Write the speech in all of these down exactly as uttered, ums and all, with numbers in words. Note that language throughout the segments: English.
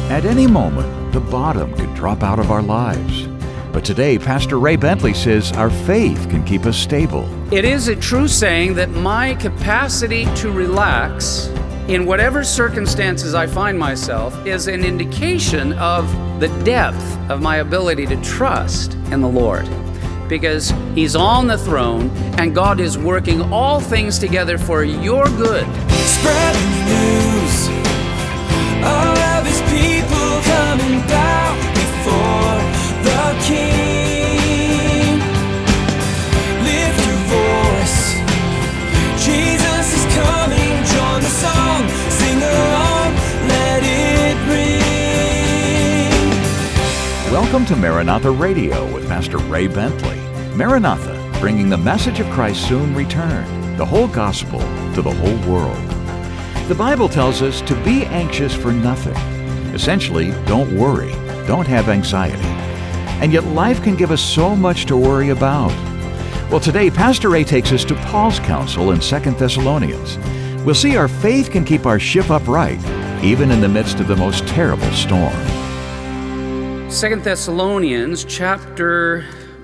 At any moment, the bottom could drop out of our lives. But today, Pastor Ray Bentley says our faith can keep us stable. It is a true saying that my capacity to relax in whatever circumstances I find myself is an indication of the depth of my ability to trust in the Lord. Because He's on the throne and God is working all things together for your good. Spreading the news, all of His people coming down before the King. Lift your voice, Jesus is coming, join the song, sing along, let it ring. Welcome to Maranatha Radio with Pastor Ray Bentley. Maranatha, bringing the message of Christ's soon return, the whole gospel to the whole world. The Bible tells us to be anxious for nothing. Essentially, don't worry, don't have anxiety. And yet life can give us so much to worry about. Well, today, Pastor Ray takes us to Paul's counsel in Second Thessalonians. We'll see our faith can keep our ship upright, even in the midst of the most terrible storm. Second Thessalonians chapter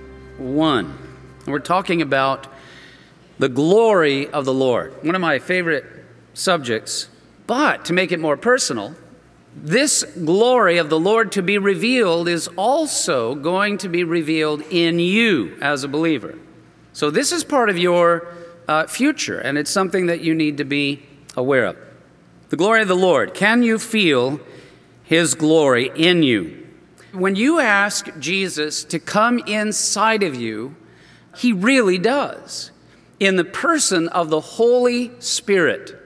one. We're talking about the glory of the Lord, one of my favorite subjects. But to make it more personal, this glory of the Lord to be revealed is also going to be revealed in you as a believer. So this is part of your uh, future, and it's something that you need to be aware of. The glory of the Lord. Can you feel His glory in you? When you ask Jesus to come inside of you, He really does, in the person of the Holy Spirit.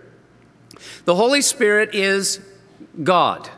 The Holy Spirit is God.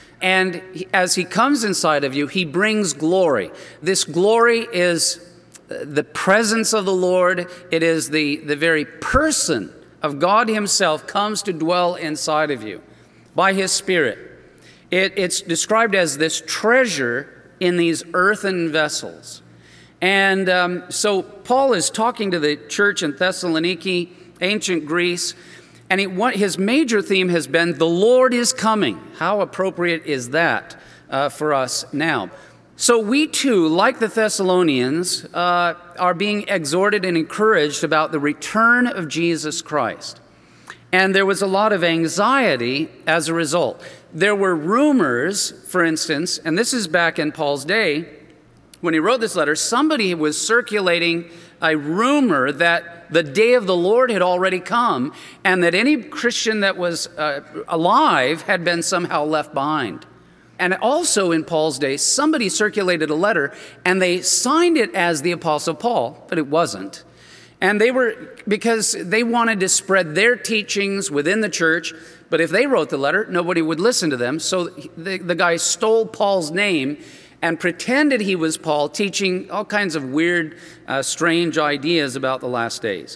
And as He comes inside of you, He brings glory. This glory is the presence of the Lord. It is the, the very person of God Himself comes to dwell inside of you by His Spirit. It, it's described as this treasure in these earthen vessels. And um, so Paul is talking to the church in Thessaloniki, ancient Greece, and it, what, his major theme has been, the Lord is coming. How appropriate is that uh, for us now? So we too, like the Thessalonians, uh, are being exhorted and encouraged about the return of Jesus Christ. And there was a lot of anxiety as a result. There were rumors, for instance, and this is back in Paul's day, when he wrote this letter, somebody was circulating a rumor that the day of the Lord had already come and that any Christian that was uh, alive had been somehow left behind. And also in Paul's day, somebody circulated a letter and they signed it as the Apostle Paul, but it wasn't. And they were, because they wanted to spread their teachings within the church, but if they wrote the letter, nobody would listen to them. So the, the guy stole Paul's name and pretended he was Paul, teaching all kinds of weird, uh, strange ideas about the last days.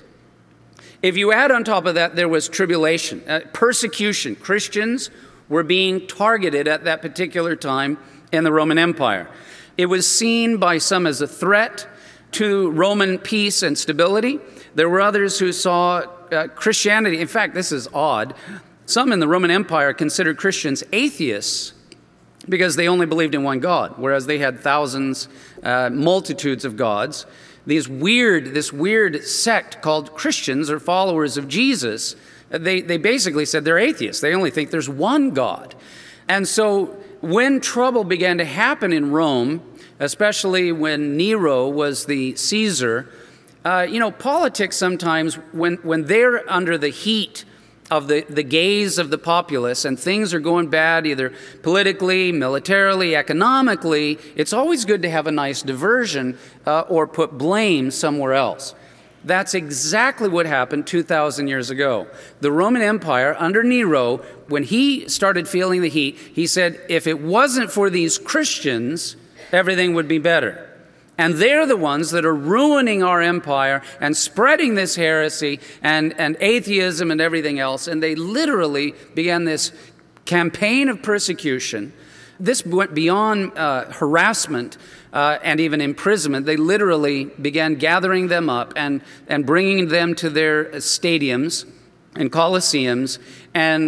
If you add on top of that, there was tribulation, uh, persecution. Christians were being targeted at that particular time in the Roman Empire. It was seen by some as a threat to Roman peace and stability. There were others who saw uh, Christianity. In fact, this is odd. Some in the Roman Empire considered Christians atheists because they only believed in one God, whereas they had thousands, uh, multitudes of gods. These weird, this weird sect called Christians or followers of Jesus, they, they basically said they're atheists. They only think there's one God. And so when trouble began to happen in Rome, especially when Nero was the Caesar, uh, you know, politics sometimes, when, when they're under the heat of the, the gaze of the populace and things are going bad, either politically, militarily, economically, it's always good to have a nice diversion uh, or put blame somewhere else. That's exactly what happened two thousand years ago. The Roman Empire, under Nero, when he started feeling the heat, he said, if it wasn't for these Christians, everything would be better. And they're the ones that are ruining our empire and spreading this heresy and, and atheism and everything else. And they literally began this campaign of persecution. This went beyond uh, harassment uh, and even imprisonment. They literally began gathering them up and, and bringing them to their stadiums and coliseums and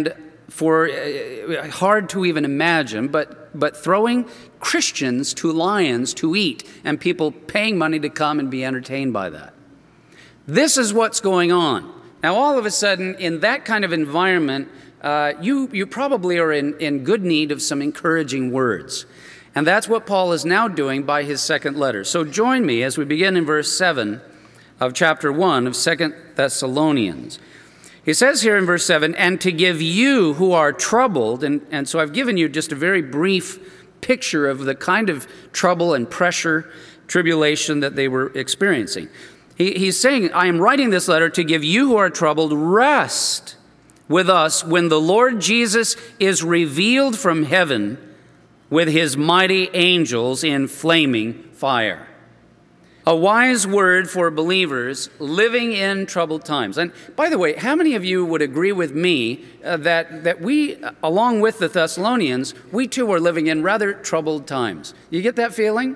for uh, hard to even imagine, but, but throwing Christians to lions to eat and people paying money to come and be entertained by that. This is what's going on. Now, all of a sudden, in that kind of environment, uh, you, you probably are in, in good need of some encouraging words. And that's what Paul is now doing by his second letter. So join me as we begin in verse seven of chapter one of Second Thessalonians. He says here in verse seven, and to give you who are troubled, and, and so I've given you just a very brief picture of the kind of trouble and pressure, tribulation that they were experiencing. He, he's saying, I am writing this letter to give you who are troubled rest with us when the Lord Jesus is revealed from heaven with his mighty angels in flaming fire. A wise word for believers living in troubled times. And by the way, how many of you would agree with me uh, that, that we, along with the Thessalonians, we too are living in rather troubled times? You get that feeling?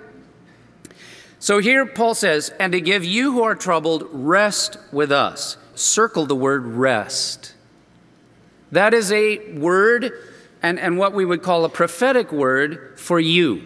So here Paul says, and to give you who are troubled rest with us. Circle the word rest. That is a word and, and what we would call a prophetic word for you.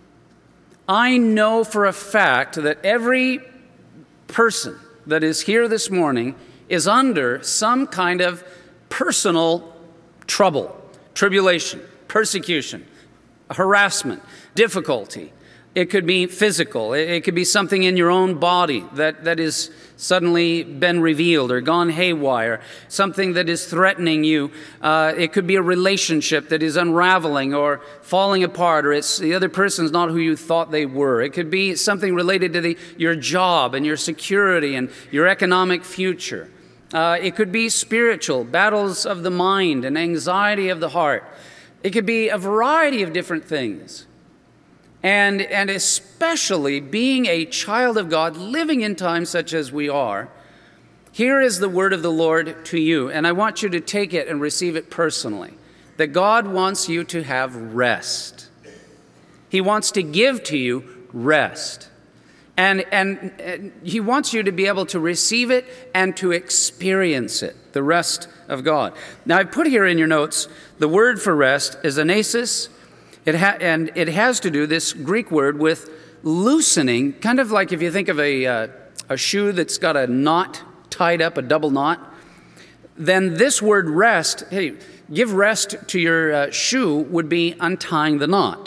I know for a fact that every person that is here this morning is under some kind of personal trouble, tribulation, persecution, harassment, difficulty. It could be physical. It could be something in your own body that, that has suddenly been revealed or gone haywire, something that is threatening you. Uh, it could be a relationship that is unraveling or falling apart, or it's the other person's not who you thought they were. It could be something related to the, your job and your security and your economic future. Uh, it could be spiritual, battles of the mind and anxiety of the heart. It could be a variety of different things. And, and especially being a child of God, living in times such as we are, here is the word of the Lord to you. And I want you to take it and receive it personally. That God wants you to have rest. He wants to give to you rest. And, and, and he wants you to be able to receive it and to experience it, the rest of God. Now, I've put here in your notes, the word for rest is anasis. It ha- and it has to do, this Greek word, with loosening, kind of like if you think of a, uh, a shoe that's got a knot tied up, a double knot, then this word rest, hey, give rest to your uh, shoe would be untying the knot,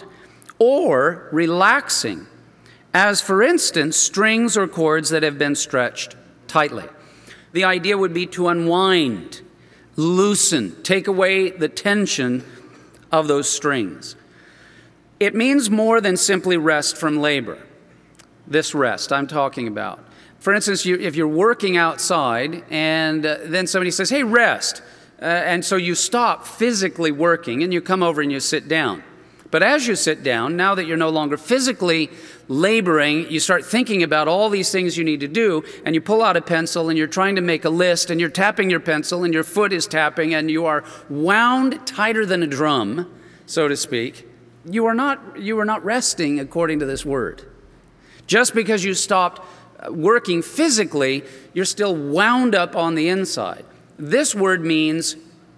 or relaxing, as for instance, strings or cords that have been stretched tightly. The idea would be to unwind, loosen, take away the tension of those strings. It means more than simply rest from labor, this rest I'm talking about. For instance, you, if you're working outside and uh, then somebody says, hey, rest. Uh, and so you stop physically working and you come over and you sit down. But as you sit down, now that you're no longer physically laboring, you start thinking about all these things you need to do, and you pull out a pencil and you're trying to make a list, and you're tapping your pencil and your foot is tapping and you are wound tighter than a drum, so to speak. You are not, you are not resting according to this word. Just because you stopped working physically, you're still wound up on the inside. This word means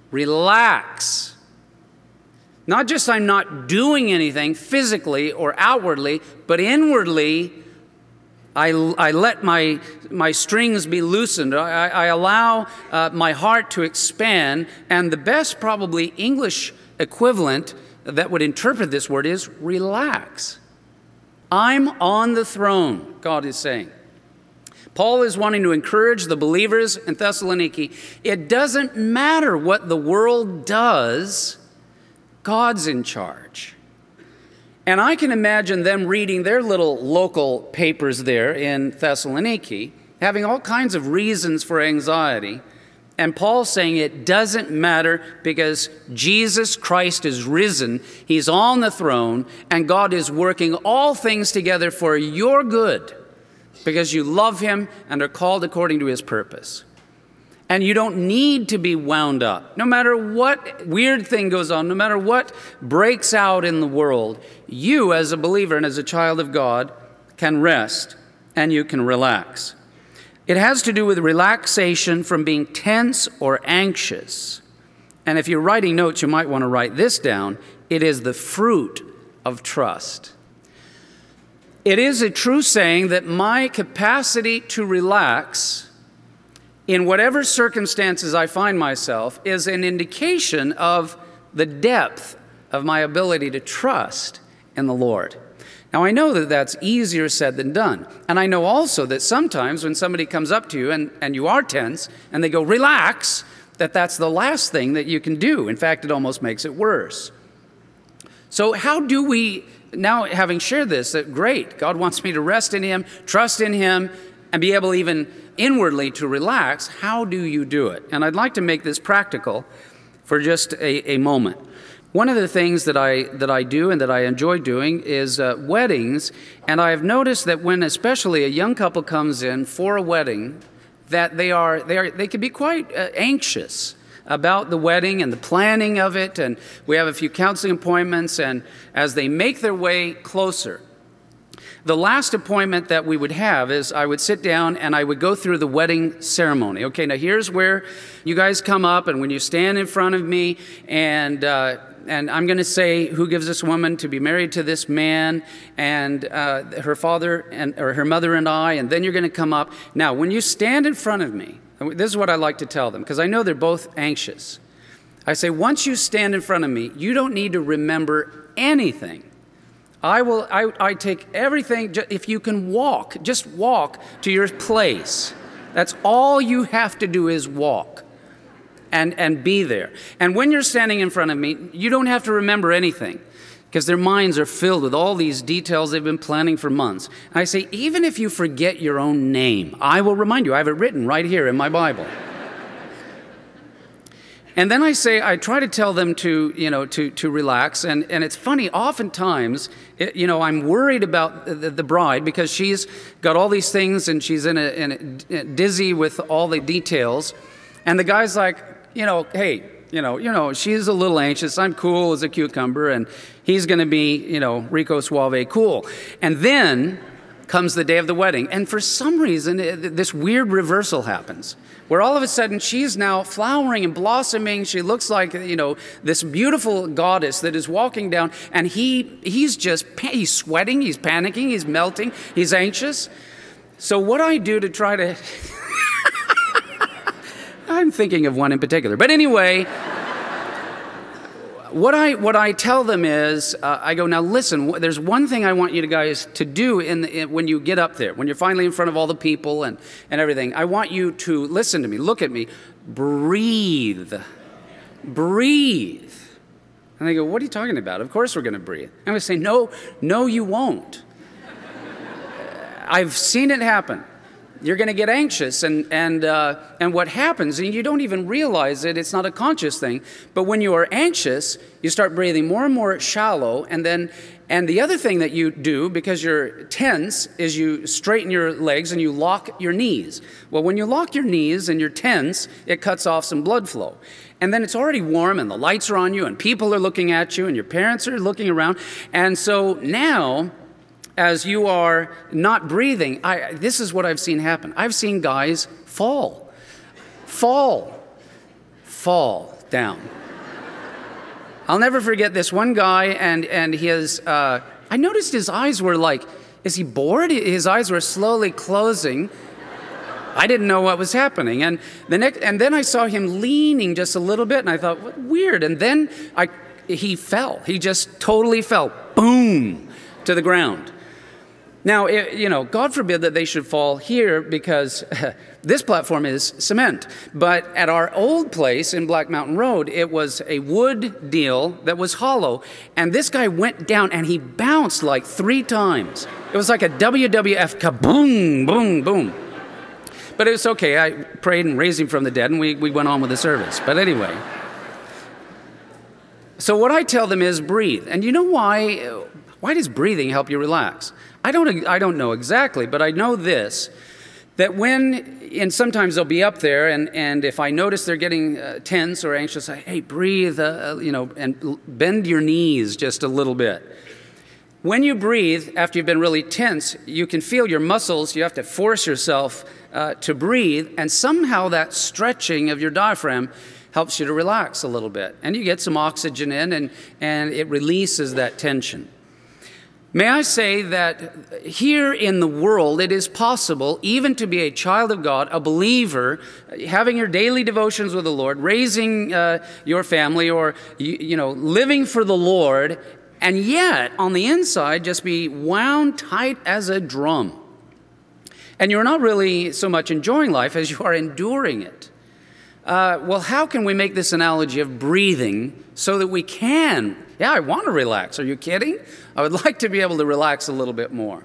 relax. Not just I'm not doing anything physically or outwardly, but inwardly, I, I let my, my strings be loosened. I, I allow uh, my heart to expand. And the best probably English equivalent that would interpret this word is relax. I'm on the throne, God is saying. Paul is wanting to encourage the believers in Thessaloniki. It doesn't matter what the world does, God's in charge. And I can imagine them reading their little local papers there in Thessaloniki, having all kinds of reasons for anxiety. And Paul saying it doesn't matter because Jesus Christ is risen. He's on the throne, and God is working all things together for your good because you love him and are called according to his purpose. And you don't need to be wound up. No matter what weird thing goes on, no matter what breaks out in the world, you as a believer and as a child of God can rest and you can relax. It has to do with relaxation from being tense or anxious and if you're writing notes, you might want to write this down. It is the fruit of trust. It is a true saying that my capacity to relax in whatever circumstances I find myself is an indication of the depth of my ability to trust in the Lord. Now, I know that that's easier said than done. And I know also that sometimes when somebody comes up to you and, and you are tense and they go, relax, that that's the last thing that you can do. In fact, it almost makes it worse. So how do we, now having shared this, that great, God wants me to rest in Him, trust in Him, and be able even inwardly to relax, how do you do it? And I'd like to make this practical for just a, a moment. One of the things that I that I do and that I enjoy doing is uh, weddings, and I've noticed that when especially a young couple comes in for a wedding, that they are they are they can be quite uh, anxious about the wedding and the planning of it, and we have a few counseling appointments, and as they make their way closer, the last appointment that we would have is I would sit down and I would go through the wedding ceremony. Okay, now here's where you guys come up, and when you stand in front of me, and uh, and I'm going to say who gives this woman to be married to this man, and uh, her father and or her mother and I, and then you're going to come up. Now, when you stand in front of me, this is what I like to tell them, because I know they're both anxious. I say, once you stand in front of me, you don't need to remember anything. I will. I, I take everything. If you can walk, just walk to your place. That's all you have to do is walk and, and be there. And when you're standing in front of me, you don't have to remember anything because their minds are filled with all these details they've been planning for months. And I say, even if you forget your own name, I will remind you. I have it written right here in my Bible. And then I say, I try to tell them to, you know, to, to relax. And, and it's funny, oftentimes, it, you know, I'm worried about the, the bride because she's got all these things and she's in a, in a dizzy with all the details. And the guy's like, you know, hey, you know, you know, she's a little anxious. I'm cool as a cucumber. And he's going to be, you know, Rico Suave, cool. And then comes the day of the wedding. And for some reason, it, this weird reversal happens, where all of a sudden she's now flowering and blossoming. She looks like, you know, this beautiful goddess that is walking down, and he he's just, he's sweating, he's panicking, he's melting, he's anxious. So what I do to try to, I'm thinking of one in particular. But anyway, What I what I tell them is, uh, I go, now listen, there's one thing I want you guys to do in, the, in when you get up there, when you're finally in front of all the people and, and everything. I want you to listen to me, look at me, breathe, breathe. And they go, what are you talking about? Of course we're going to breathe. I'm going to say, no, no, you won't. I've seen it happen. You're going to get anxious, and and uh, and what happens, and you don't even realize it, it's not a conscious thing, but when you are anxious, you start breathing more and more shallow, and then, and the other thing that you do, because you're tense, is you straighten your legs and you lock your knees. Well, when you lock your knees and you're tense, it cuts off some blood flow. And then it's already warm, and the lights are on you, and people are looking at you, and your parents are looking around, and so now, as you are not breathing, I, this is what I've seen happen. I've seen guys fall, fall, fall down. I'll never forget this one guy, and, and his, uh, I noticed his eyes were like, is he bored? His eyes were slowly closing. I didn't know what was happening. And the next, and then I saw him leaning just a little bit, and I thought, what weird. And then I, he fell. He just totally fell, boom, to the ground. Now, it, you know, God forbid that they should fall here because this platform is cement. But at our old place in Black Mountain Road, it was a wood deal that was hollow. And this guy went down and he bounced like three times. It was like a W W F kaboom, boom, boom. But it was okay. I prayed and raised him from the dead, and we, we went on with the service. But anyway. So what I tell them is breathe. And you know why? Why does breathing help you relax? I don't I don't know exactly, but I know this, that when, and sometimes they'll be up there, and, and if I notice they're getting uh, tense or anxious, I, hey, breathe, uh, you know, and bend your knees just a little bit. When you breathe, after you've been really tense, you can feel your muscles, you have to force yourself uh, to breathe, and somehow that stretching of your diaphragm helps you to relax a little bit. And you get some oxygen in, and, and it releases that tension. May I say that here in the world, it is possible even to be a child of God, a believer, having your daily devotions with the Lord, raising uh, your family, or, you, you know, living for the Lord, and yet on the inside just be wound tight as a drum. And you're not really so much enjoying life as you are enduring it. Uh, well, how can we make this analogy of breathing so that we can? Yeah, I want to relax. Are you kidding? I would like to be able to relax a little bit more.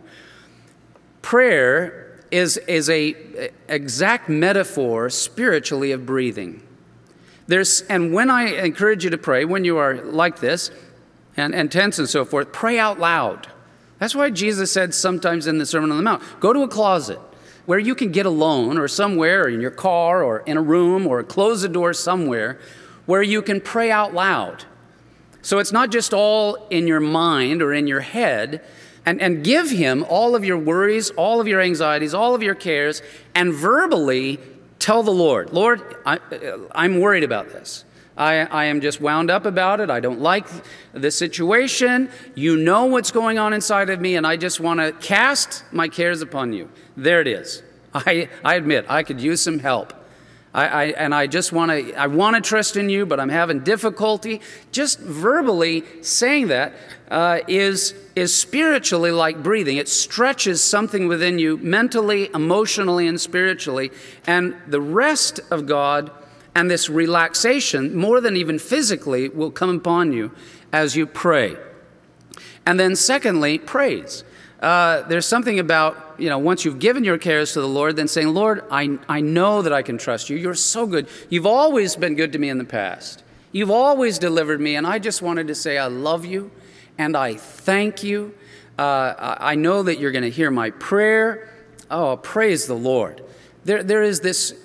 Prayer is, is a exact metaphor spiritually of breathing. There's, and when I encourage you to pray, when you are like this, and, and tense and so forth, pray out loud. That's why Jesus said sometimes in the Sermon on the Mount, go to a closet where you can get alone, or somewhere, or in your car, or in a room, or close the door somewhere where you can pray out loud. So it's not just all in your mind or in your head, and, and give him all of your worries, all of your anxieties, all of your cares, and verbally tell the Lord, Lord, I, I'm worried about this. I, I am just wound up about it. I don't like the situation. You know what's going on inside of me, and I just want to cast my cares upon you. There it is. I, I admit I could use some help. I, I, and I just want to, I want to trust in you, but I'm having difficulty. Just verbally saying that uh, is, is spiritually like breathing. It stretches something within you mentally, emotionally, and spiritually. And the rest of God and this relaxation, more than even physically, will come upon you as you pray. And then secondly, praise. Uh, there's something about, you know, once you've given your cares to the Lord, then saying, Lord, I, I know that I can trust you. You're so good. You've always been good to me in the past. You've always delivered me, and I just wanted to say I love you, and I thank you. Uh, I know that you're going to hear my prayer. Oh, praise the Lord. There, there is this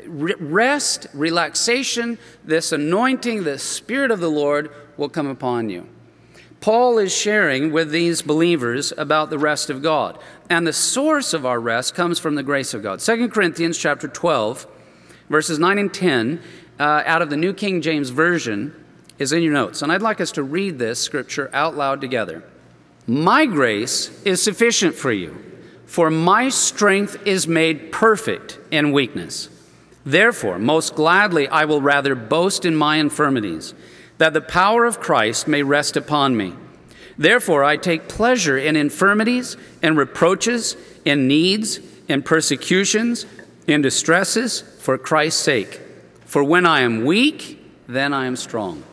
rest, relaxation, this anointing, the Spirit of the Lord will come upon you. Paul is sharing with these believers about the rest of God. And the source of our rest comes from the grace of God. Second Corinthians chapter twelve, verses nine and ten, uh, out of the New King James Version, is in your notes. And I'd like us to read this scripture out loud together. My grace is sufficient for you, for my strength is made perfect in weakness. Therefore, most gladly I will rather boast in my infirmities, that the power of Christ may rest upon me. Therefore, I take pleasure in infirmities, in reproaches, in needs, in persecutions, in distresses, for Christ's sake. For when I am weak, then I am strong.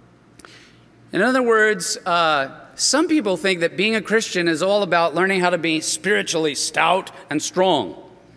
In other words, uh, some people think that being a Christian is all about learning how to be spiritually stout and strong,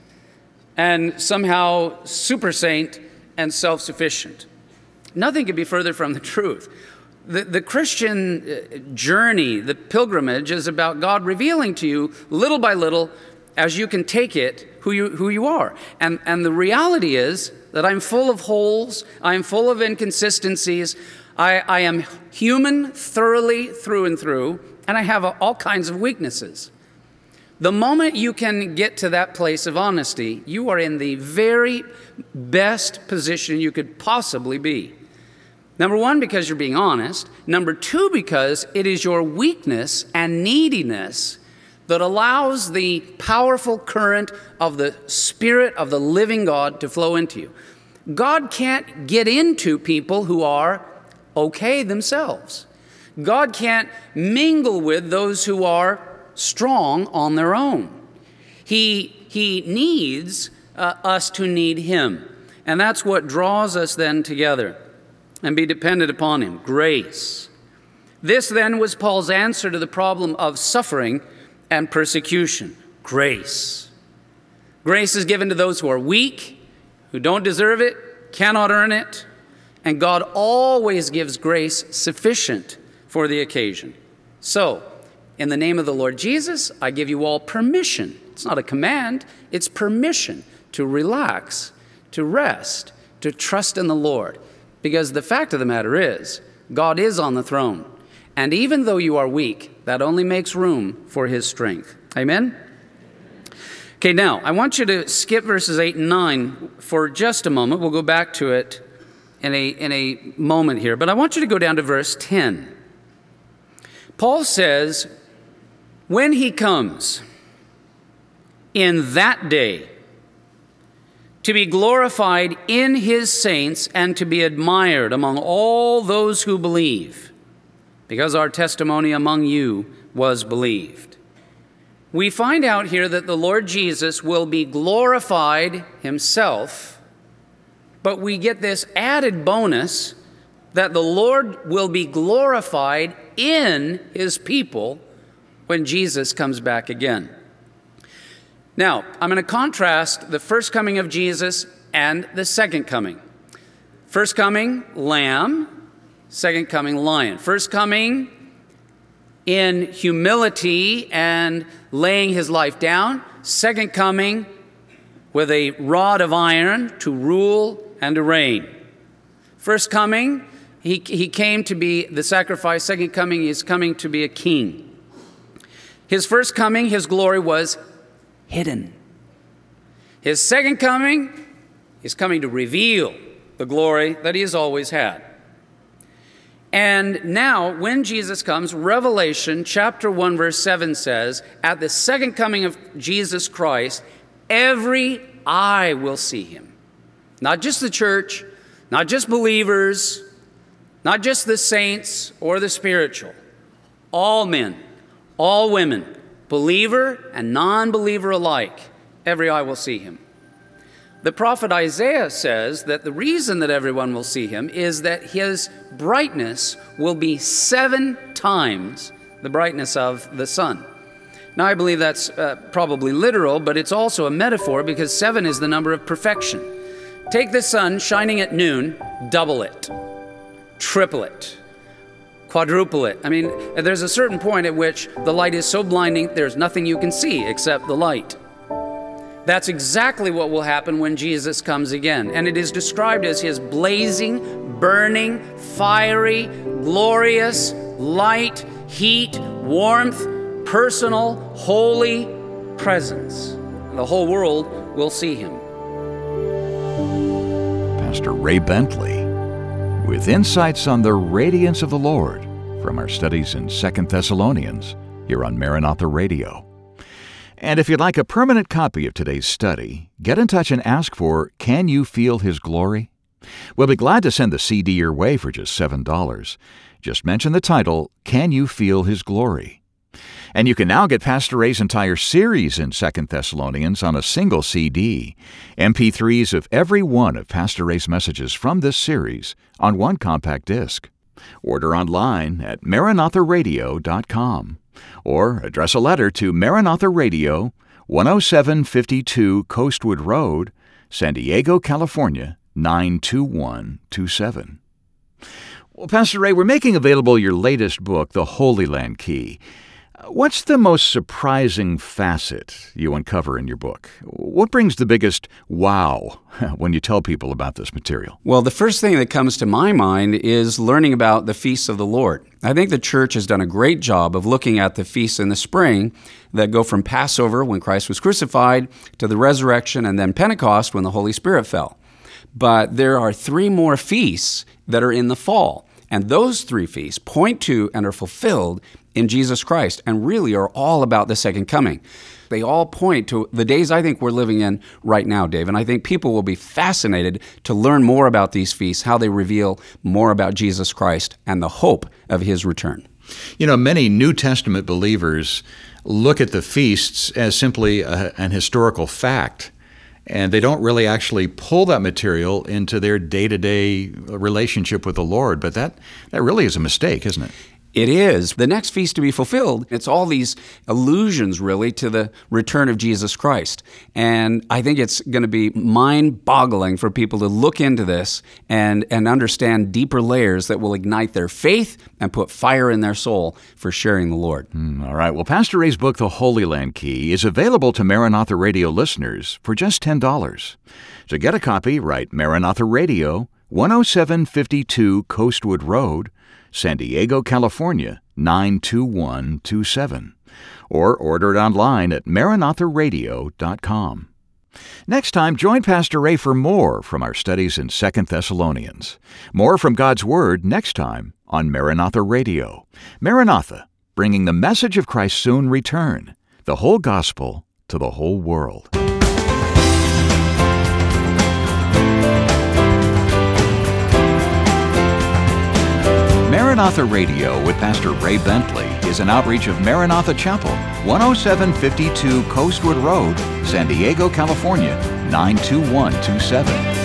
and somehow super saint and self-sufficient. Nothing could be further from the truth. The, the Christian journey, the pilgrimage, is about God revealing to you little by little, as you can take it, who you, who you are. And, and the reality is that I'm full of holes, I'm full of inconsistencies, I, I am human thoroughly through and through, and I have all kinds of weaknesses. The moment you can get to that place of honesty, you are in the very best position you could possibly be. Number one, because you're being honest. Number two, because it is your weakness and neediness that allows the powerful current of the Spirit of the living God to flow into you. God can't get into people who are okay themselves. God can't mingle with those who are strong on their own. He, he needs uh, us to need Him. And that's what draws us then together and be dependent upon Him. Grace. This then was Paul's answer to the problem of suffering and persecution. Grace. Grace is given to those who are weak, who don't deserve it, cannot earn it, and God always gives grace sufficient for the occasion. So, in the name of the Lord Jesus, I give you all permission. It's not a command, it's permission to relax, to rest, to trust in the Lord. Because the fact of the matter is, God is on the throne. And even though you are weak, that only makes room for His strength. Amen? Okay, now, I want you to skip verses eight and nine for just a moment. We'll go back to it in a, in a moment here, but I want you to go down to verse ten. Paul says, when he comes in that day to be glorified in his saints and to be admired among all those who believe, because our testimony among you was believed. We find out here that the Lord Jesus will be glorified himself, but we get this added bonus that the Lord will be glorified in his people when Jesus comes back again. Now, I'm going to contrast the first coming of Jesus and the second coming. First coming, lamb. Second coming, lion. First coming in humility and laying his life down. Second coming with a rod of iron to rule and to reign. First coming, he, he came to be the sacrifice. Second coming, he is coming to be a king. His first coming, his glory was hidden. His second coming is coming to reveal the glory that he has always had. And now, when Jesus comes, Revelation chapter one, verse seven says, at the second coming of Jesus Christ, every eye will see him. Not just the church, not just believers, not just the saints or the spiritual. All men, all women, believer and non-believer alike, every eye will see him. The prophet Isaiah says that the reason that everyone will see him is that his brightness will be seven times the brightness of the sun. Now, I believe that's uh, probably literal, but it's also a metaphor because seven is the number of perfection. Take the sun shining at noon, double it, triple it, quadruple it. I mean, there's a certain point at which the light is so blinding, there's nothing you can see except the light. That's exactly what will happen when Jesus comes again. And it is described as his blazing, burning, fiery, glorious, light, heat, warmth, personal, holy presence. The whole world will see him. Pastor Ray Bentley with insights on the radiance of the Lord from our studies in Second Thessalonians here on Maranatha Radio. And if you'd like a permanent copy of today's study, get in touch and ask for Can You Feel His Glory? We'll be glad to send the C D your way for just seven dollars. Just mention the title, Can You Feel His Glory? And you can now get Pastor Ray's entire series in Second Thessalonians on a single C D, M P threes of every one of Pastor Ray's messages from this series on one compact disc. Order online at maranatha radio dot com or address a letter to Maranatha Radio, one oh seven fifty-two Coastwood Road, San Diego, California, nine two one two seven. Well, Pastor Ray, we're making available your latest book, The Holy Land Key. What's the most surprising facet you uncover in your book? What brings the biggest wow when you tell people about this material? Well, the first thing that comes to my mind is learning about the feasts of the Lord. I think the church has done a great job of looking at the feasts in the spring that go from Passover, when Christ was crucified, to the resurrection, and then Pentecost, when the Holy Spirit fell. But there are three more feasts that are in the fall. And those three feasts point to and are fulfilled in Jesus Christ and really are all about the second coming. They all point to the days I think we're living in right now, Dave. And I think people will be fascinated to learn more about these feasts, how they reveal more about Jesus Christ and the hope of his return. You know, many New Testament believers look at the feasts as simply a, an historical fact, and they don't really actually pull that material into their day-to-day relationship with the Lord. But that, that really is a mistake, isn't it? It is. The next feast to be fulfilled, it's all these allusions, really, to the return of Jesus Christ. And I think it's going to be mind-boggling for people to look into this and, and understand deeper layers that will ignite their faith and put fire in their soul for sharing the Lord. Mm, all right. Well, Pastor Ray's book, The Holy Land Key, is available to Maranatha Radio listeners for just ten dollars. To get a copy, write Maranatha Radio, one oh seven fifty-two Coastwood Road, San Diego, California, nine two one two seven. Or order it online at maranatha radio dot com. Next time, join Pastor Ray for more from our studies in Second Thessalonians. More from God's Word next time on Maranatha Radio. Maranatha, bringing the message of Christ's soon return, the whole gospel to the whole world. Maranatha Radio with Pastor Ray Bentley is an outreach of Maranatha Chapel, one oh seven fifty-two Coastwood Road, San Diego, California, nine two one two seven.